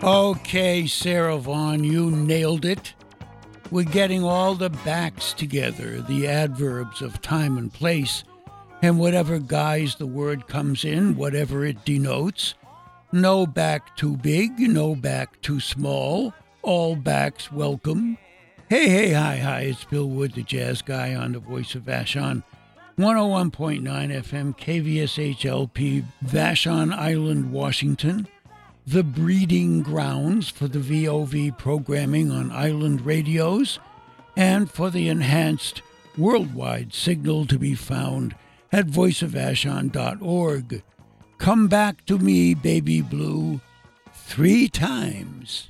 Okay, Sarah Vaughan, you nailed it. We're getting all the backs together, the adverbs of time and place, and whatever guise the word comes in, whatever it denotes. No back too big, no back too small, all backs welcome. Hey, hi, it's Bill Wood, the jazz guy on the Voice of Vashon, 101.9 FM, KVSH-LP, Vashon Island, Washington, the breeding grounds for the VOV programming on island radios, and for the enhanced worldwide signal to be found at voiceofvashon.org. Come back to me, baby blue, 3 times.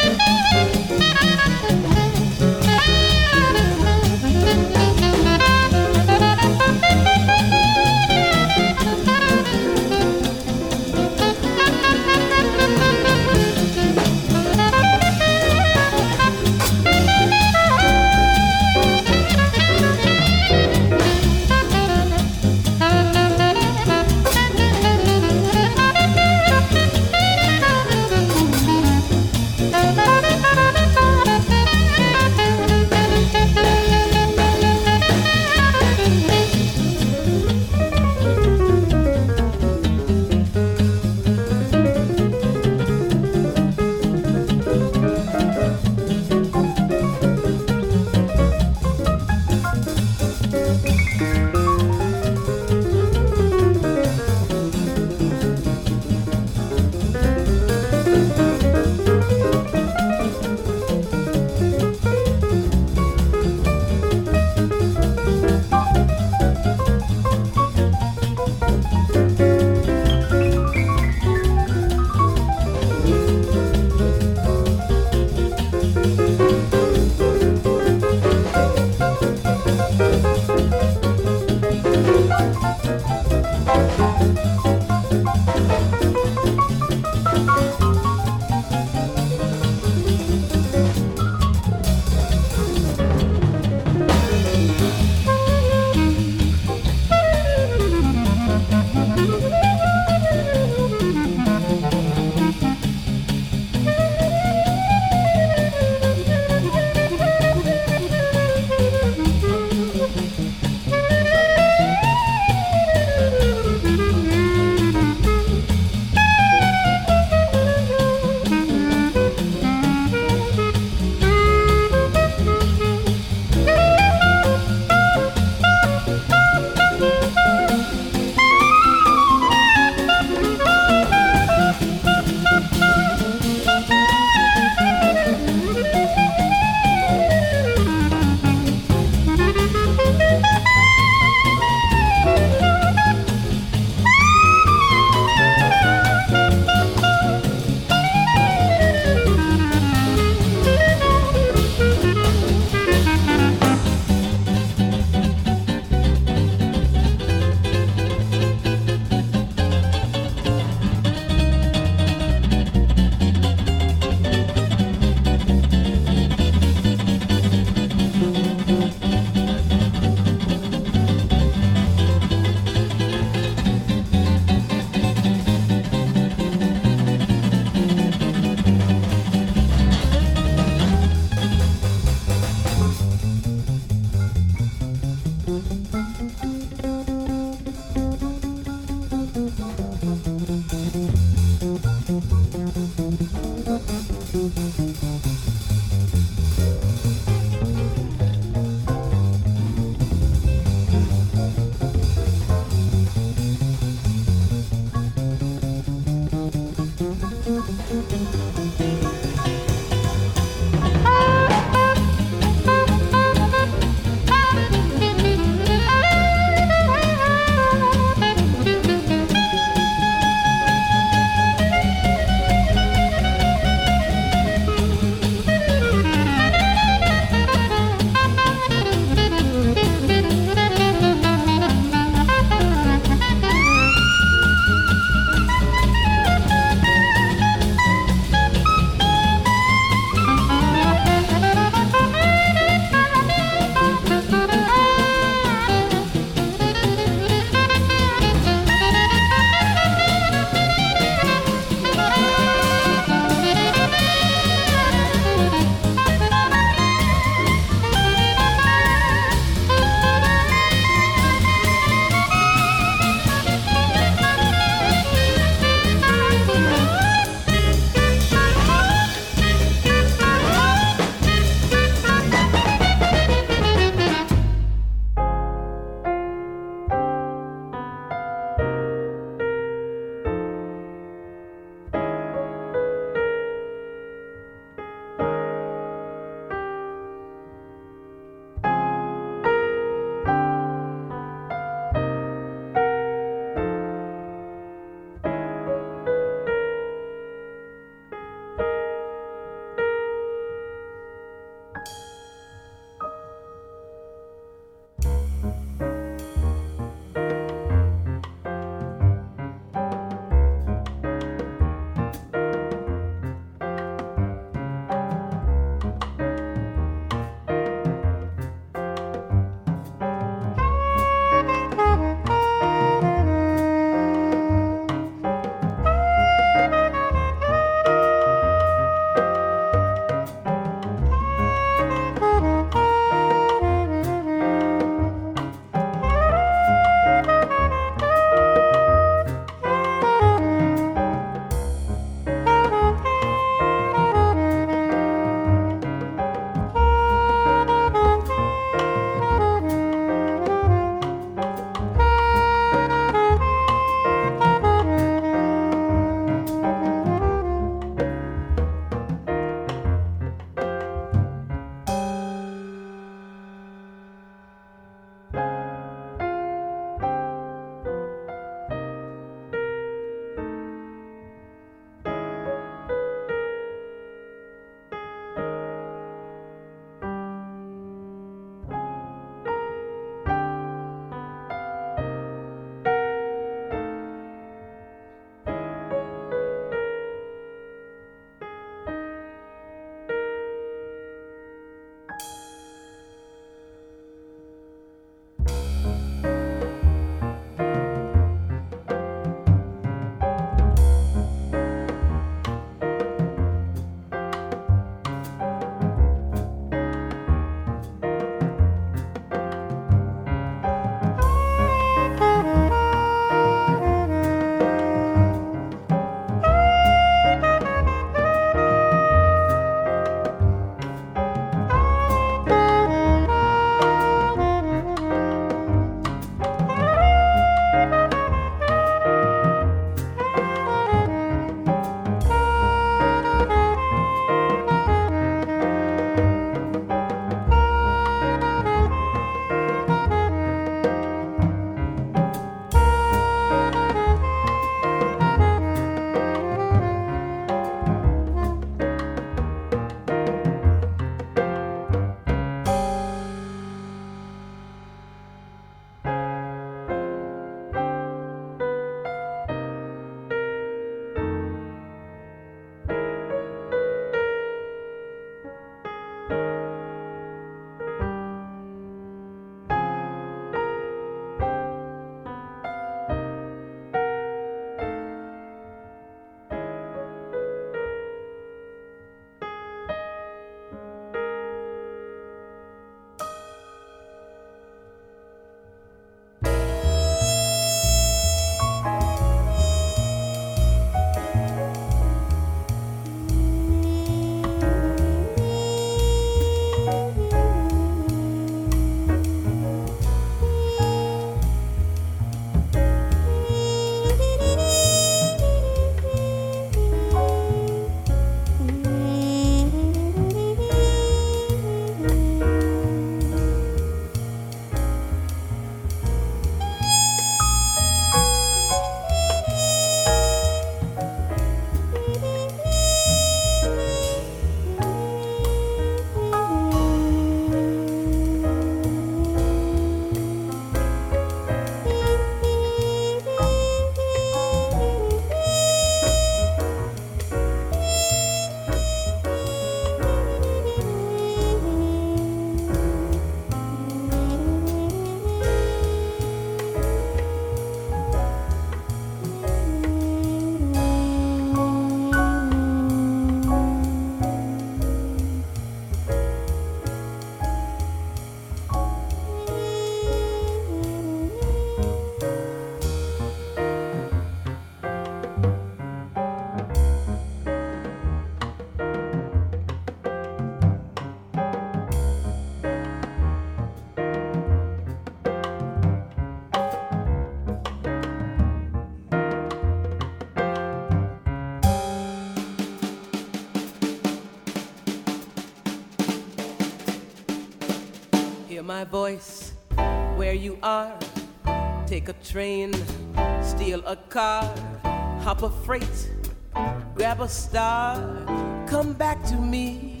Hear my voice where you are. Take a train, steal a car, hop a freight, grab a star, come back to me.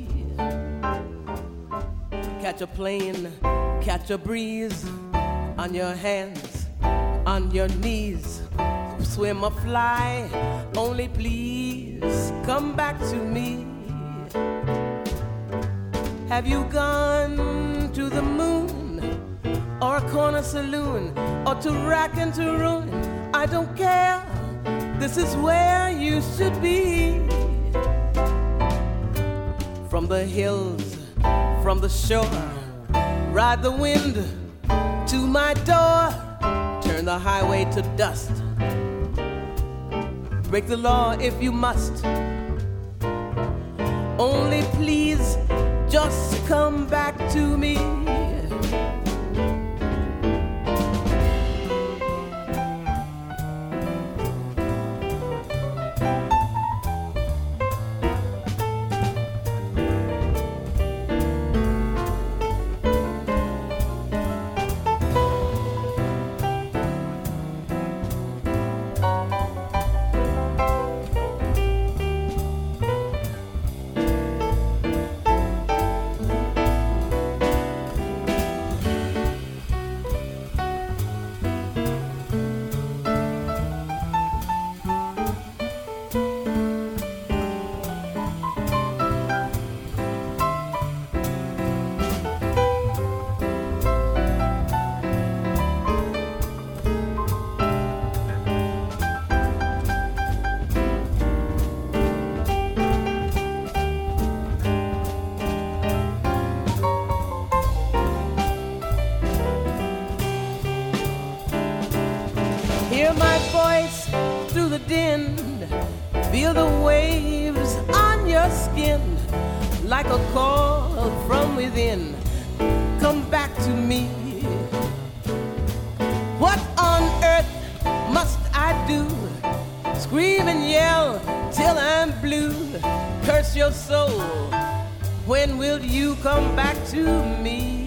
Catch a plane, catch a breeze, on your hands, on your knees, swim or fly, only please come back to me. Have you gone to the moon, or a corner saloon, or to rack and to ruin? I don't care, this is where you should be. From the hills, from the shore, ride the wind to my door, turn the highway to dust, break the law if you must, only please just come back to me. Hear my voice through the din, feel the waves on your skin, like a call from within. Come back to me. What on earth must I do? Scream and yell till I'm blue. Curse your soul. When will you come back to me?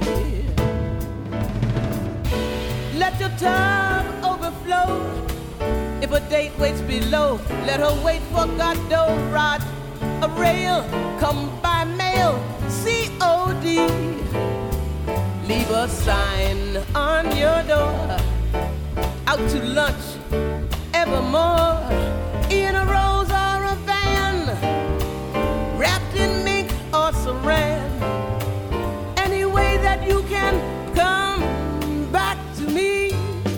Let your tub overflow. If a date waits below, let her wait for Godot. Rod a rail, come by mail, COD. Leave a sign on your door. Out to lunch, evermore. In a rose or a van, wrapped in mink or saran. Any way that you can come back to me.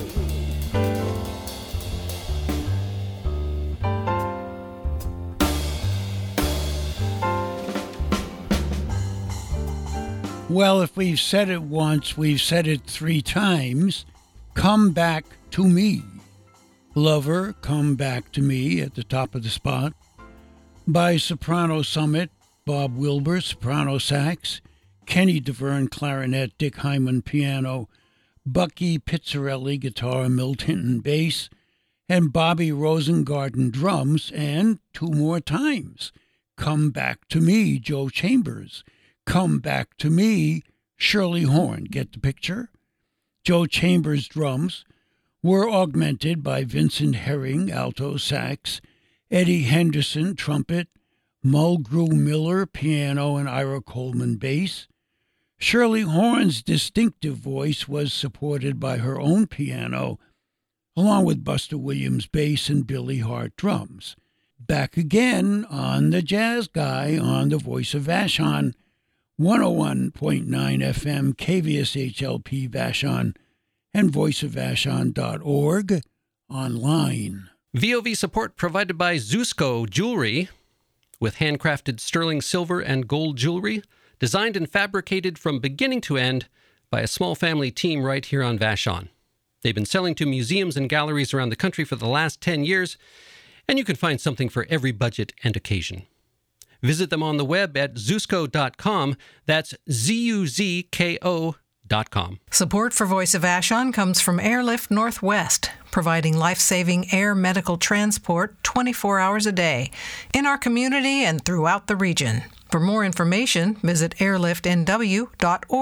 Well, if we've said it once, we've said it 3 times. Come back to me. Lover, Come Back to Me at the top of the spot. By Soprano Summit, Bob Wilbur, soprano sax, Kenny DeVerne, clarinet, Dick Hyman, piano, Bucky Pizzarelli, guitar, Milton, bass, and Bobby Rosengarten, drums, and 2 more times. Come Back to Me, Joe Chambers. Come Back to Me, Shirley Horn. Get the picture? Joe Chambers' drums were augmented by Vincent Herring, alto sax, Eddie Henderson, trumpet, Mulgrew Miller, piano, and Ira Coleman, bass. Shirley Horn's distinctive voice was supported by her own piano, along with Buster Williams, bass, and Billy Hart, drums. Back again on the Jazz Guy on the Voice of Vashon, 101.9 FM, KVSHLP Vashon, and voiceofvashon.org online. VOV support provided by Zusco Jewelry, with handcrafted sterling silver and gold jewelry, designed and fabricated from beginning to end by a small family team right here on Vashon. They've been selling to museums and galleries around the country for the last 10 years, and you can find something for every budget and occasion. Visit them on the web at Zusco.com. That's Zuzko.com. Support for Voice of Vashon comes from Airlift Northwest, providing life-saving air medical transport 24 hours a day in our community and throughout the region. For more information, visit airliftnw.org.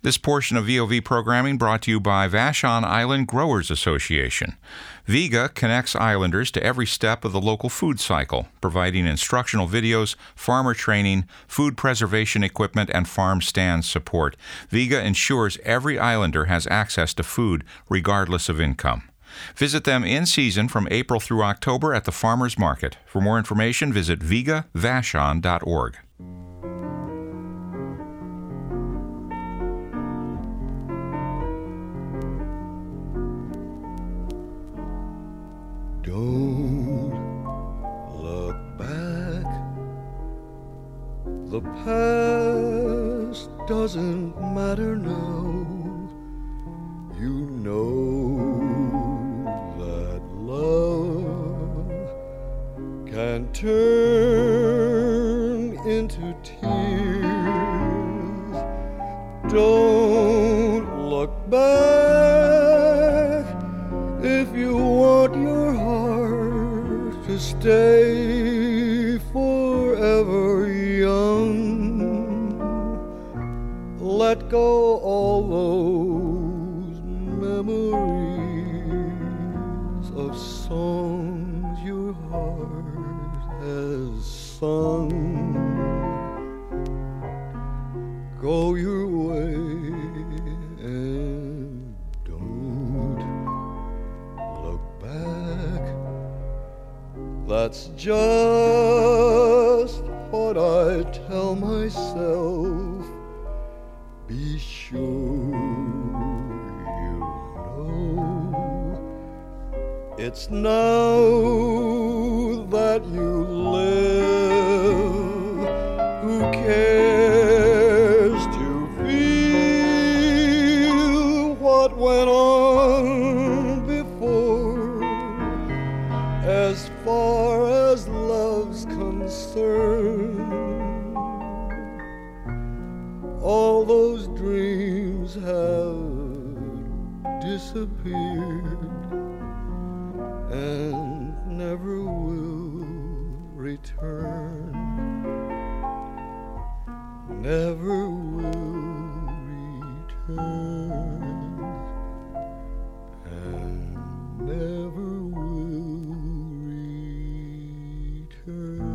This portion of VOV programming brought to you by Vashon Island Growers Association. VIGA connects islanders to every step of the local food cycle, providing instructional videos, farmer training, food preservation equipment, and farm stand support. VIGA ensures every islander has access to food regardless of income. Visit them in season from April through October at the Farmers Market. For more information, visit vigavashon.org. Don't look back. The past doesn't matter now. You know that love can turn into tears. Don't look back if you want your heart to stay forever young. Let go all those memories of songs your heart has sung. Go your way and don't look back. That's just what I tell myself. Be sure you know it's now that you live. Who cares to feel what went on before? As far as love's concerned, all those dreams have disappeared and never will return. Never will return and never will return.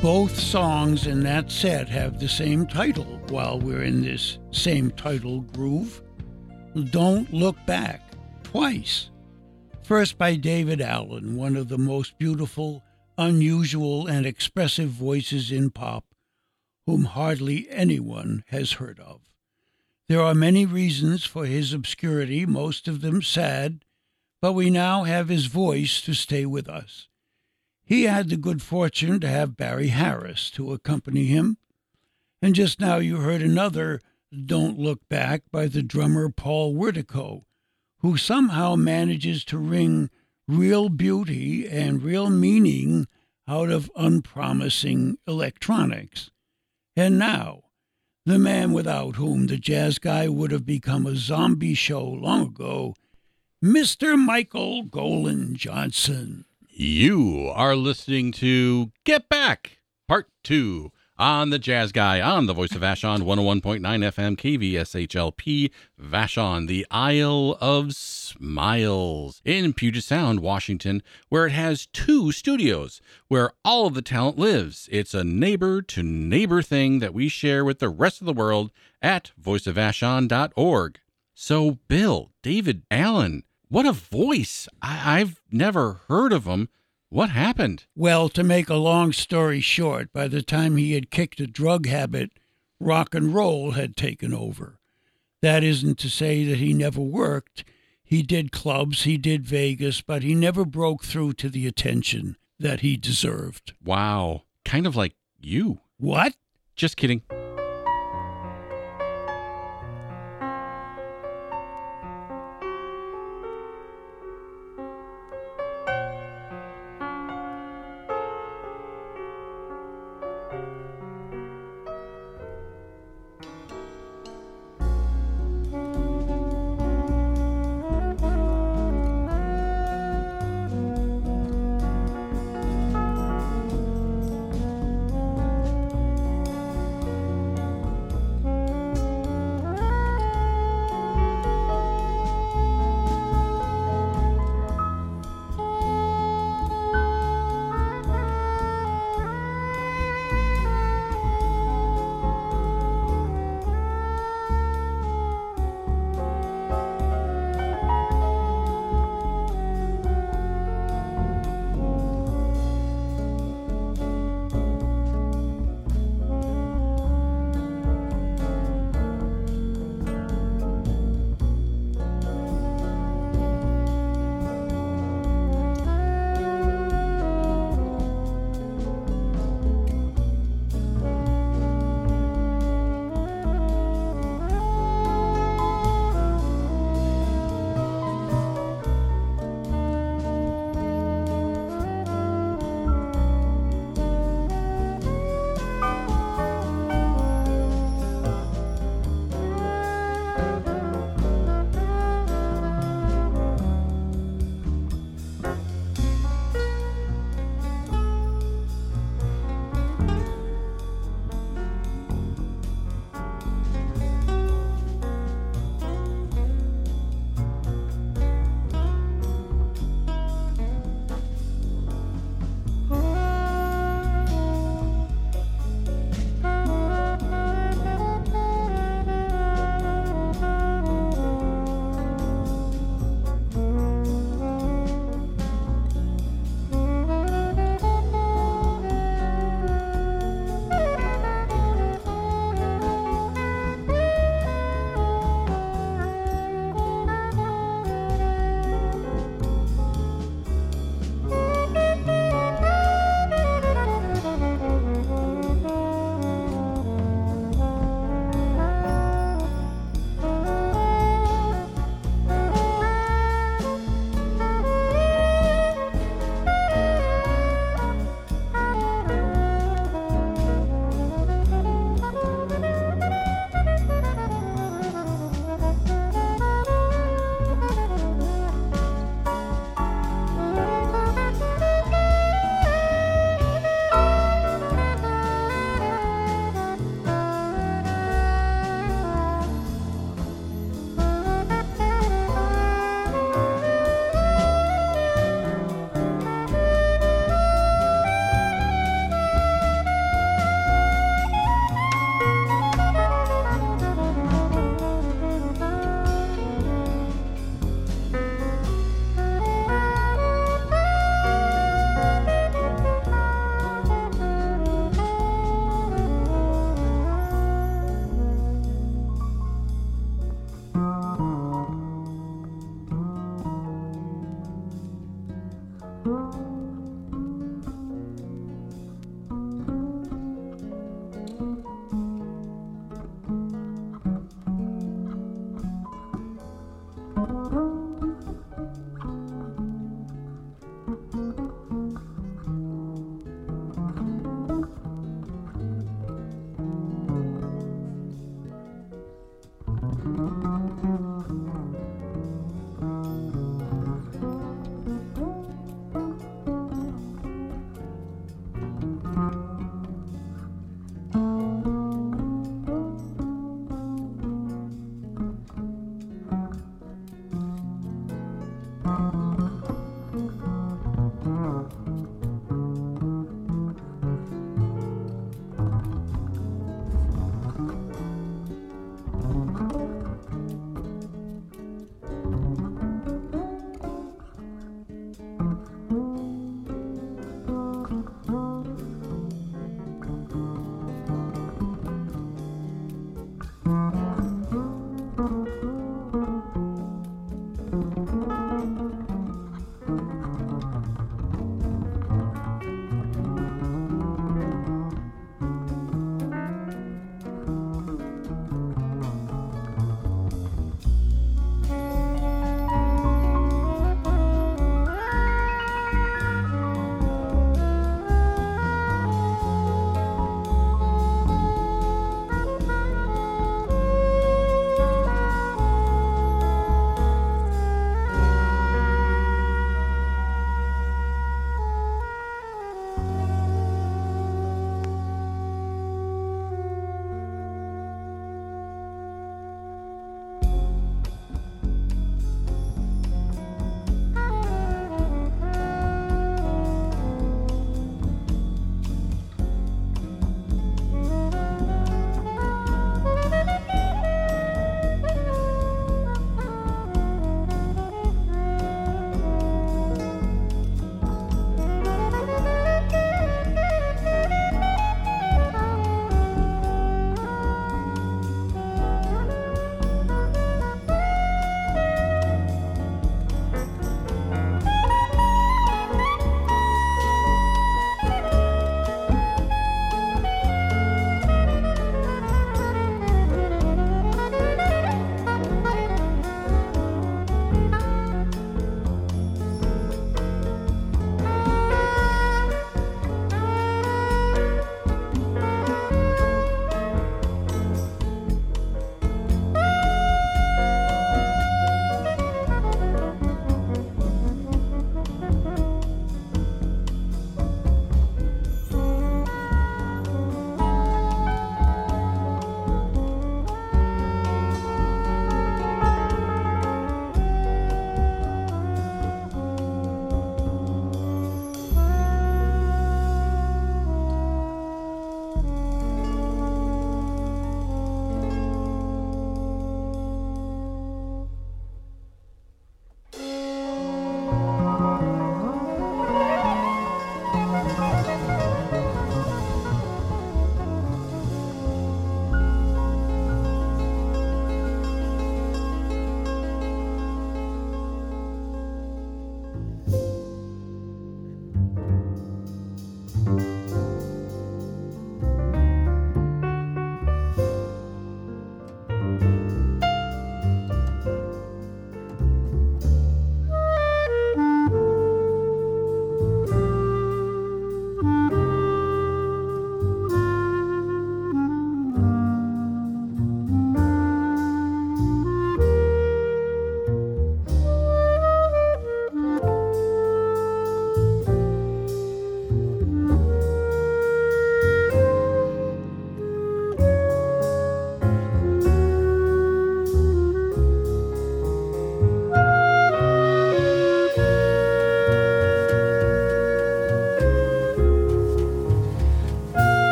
Both songs in that set have the same title while we're in this same title groove. Don't Look Back, twice. First by David Allen, one of the most beautiful, unusual, and expressive voices in pop, whom hardly anyone has heard of. There are many reasons for his obscurity, most of them sad, but we now have his voice to stay with us. He had the good fortune to have Barry Harris to accompany him, and just now you heard another Don't Look Back by the drummer Paul Wertico, who somehow manages to wring real beauty and real meaning out of unpromising electronics. And now, the man without whom the jazz guy would have become a zombie show long ago, Mr. Michael Golan Johnson. You are listening to Get Back, Part 2, on the Jazz Guy, on the Voice of Vashon, 101.9 FM, KVSHLP, Vashon, the Isle of Smiles, in Puget Sound, Washington, where it has 2 studios, where all of the talent lives. It's a neighbor-to-neighbor thing that we share with the rest of the world at voiceofvashon.org. So, Bill, David Allen, what a voice. I've never heard of him. What happened? Well, to make a long story short, by the time he had kicked a drug habit, rock and roll had taken over. That isn't to say that he never worked. He did clubs, he did Vegas, but he never broke through to the attention that he deserved. Wow. Kind of like you. What? Just kidding.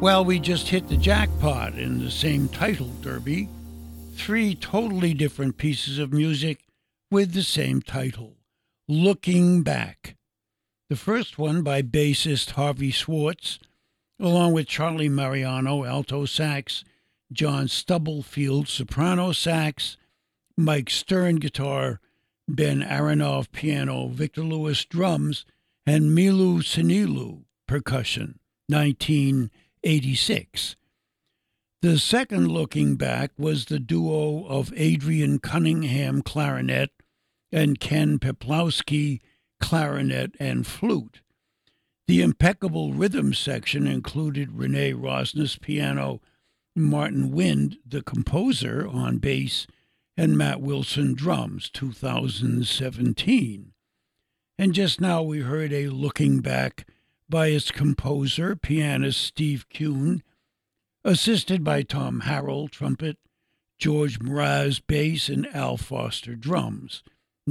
Well, we just hit the jackpot in the same title derby. 3 totally different pieces of music with the same title, Looking Back. The first one by bassist Harvey Schwartz, along with Charlie Mariano, alto sax, John Stubblefield, soprano sax, Mike Stern, guitar, Ben Aronoff, piano, Victor Lewis, drums, and Milu Sinilu, percussion, 1986. The second Looking Back was the duo of Adrian Cunningham, clarinet, and Ken Peplowski, clarinet and flute. The impeccable rhythm section included Renee Rosnes, piano, Martin Wind, the composer, on bass, and Matt Wilson, drums, 2017. And just now we heard a Looking Back by its composer, pianist Steve Kuhn, assisted by Tom Harrell, trumpet, George Mraz, bass, and Al Foster, drums,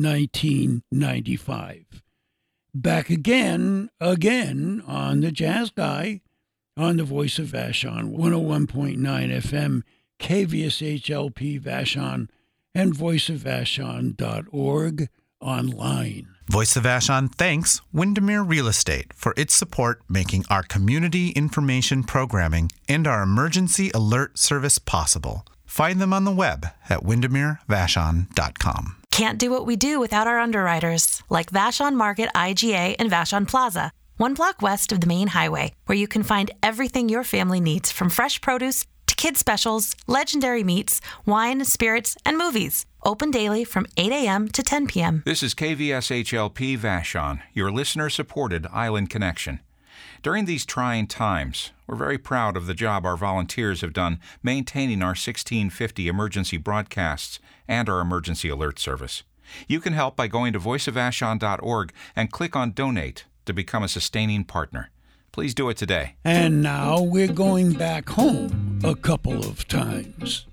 1995. Back again on the Jazz Guy, on the Voice of Vashon, 101.9 FM, KVSHLP Vashon, and voiceofvashon.org online. Voice of Vashon thanks Windermere Real Estate for its support making our community information programming and our emergency alert service possible. Find them on the web at windermerevashon.com. Can't do what we do without our underwriters, like Vashon Market IGA and Vashon Plaza, 1 block west of the main highway, where you can find everything your family needs, from fresh produce to kids specials, legendary meats, wine, spirits, and movies. Open daily from 8 a.m. to 10 p.m. This is KVSHLP Vashon, your listener-supported Island Connection. During these trying times, we're very proud of the job our volunteers have done maintaining our 1650 emergency broadcasts and our emergency alert service. You can help by going to voiceofvashon.org and click on Donate to become a sustaining partner. Please do it today. And now we're going back home a couple of times.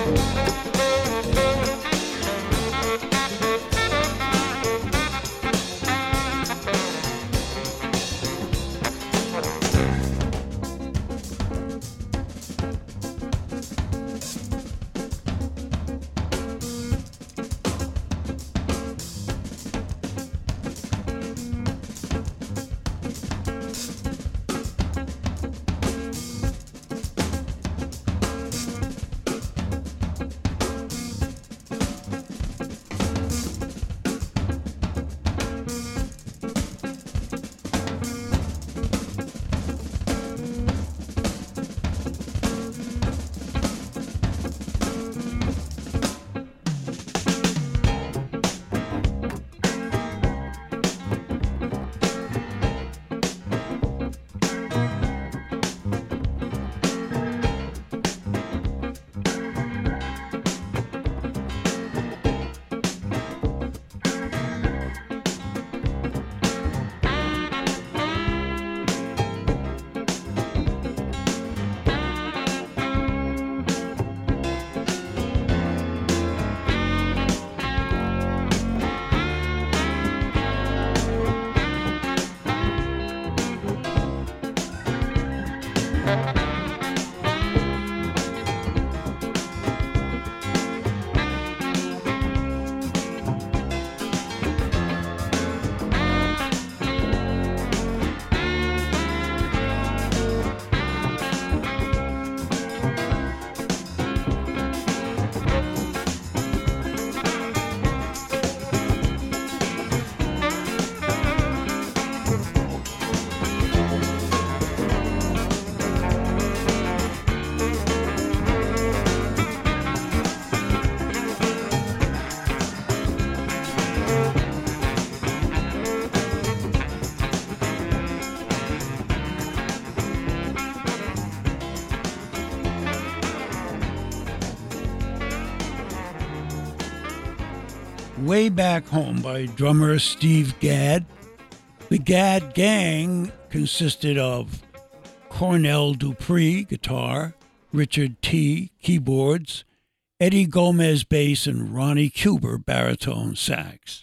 Way Back Home by drummer Steve Gadd. The Gadd Gang consisted of Cornell Dupree, guitar, Richard T., keyboards, Eddie Gomez, bass, and Ronnie Cuber, baritone sax.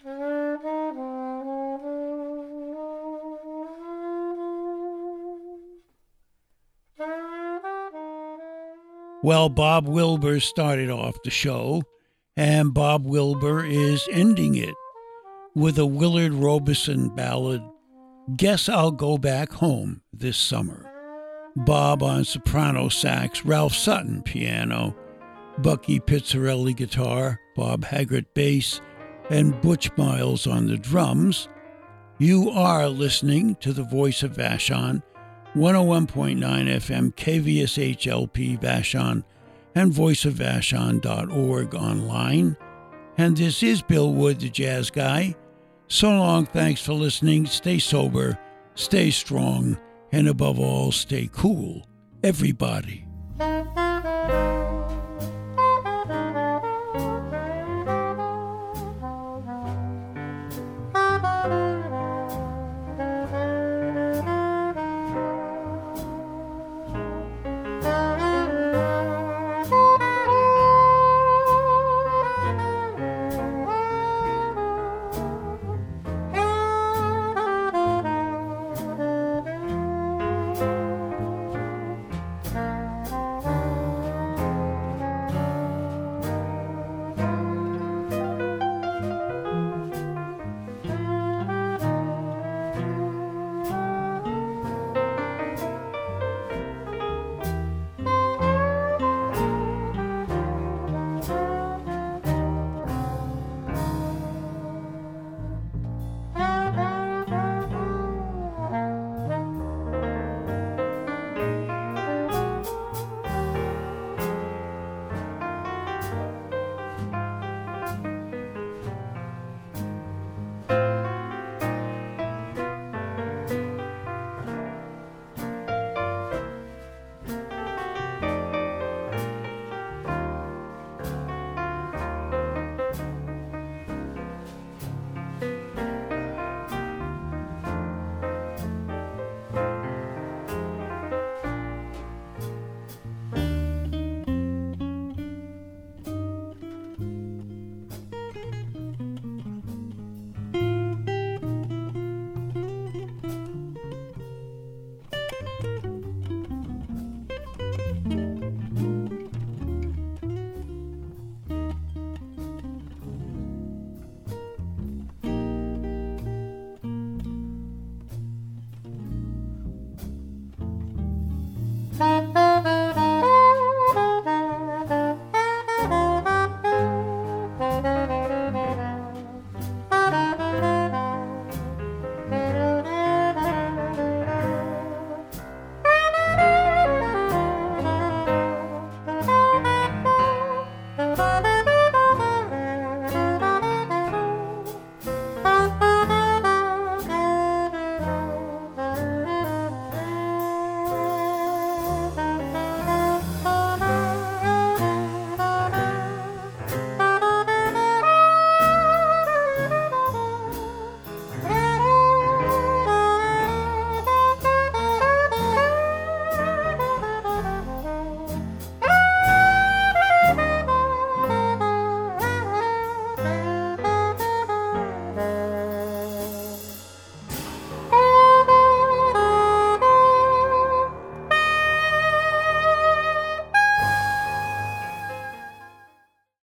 Well, Bob Wilber started off the show, and Bob Wilber is ending it with a Willard Robeson ballad, Guess I'll Go Back Home This Summer. Bob on soprano sax, Ralph Sutton piano, Bucky Pizzarelli guitar, Bob Haggart bass, and Butch Miles on the drums. You are listening to the Voice of Vashon, 101.9 FM KVSH-LP Vashon, and voiceofvashon.org online. And this is Bill Wood, the Jazz Guy. So long, thanks for listening. Stay sober, stay strong, and above all, stay cool, everybody.